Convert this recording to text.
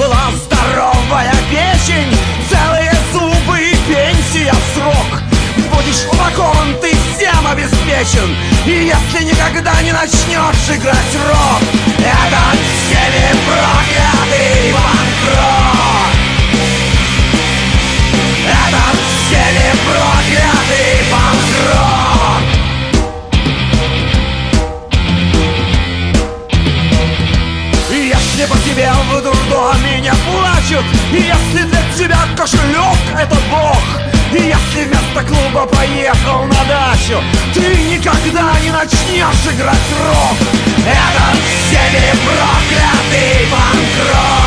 была здоровая печень, целые зубы и пенсия в срок. Будешь упакован, ты всем обеспечен, и если никогда не начнешь играть рок, это всеми проклятый панк-рок. Это всеми проклятый панк-рок. Если по тебе в дурдоме не плачут, и если для тебя кошелек — это бог, и если вместо клуба поехал на дачу, ты никогда не начнешь играть рок. Это всеми проклятый панк-рок.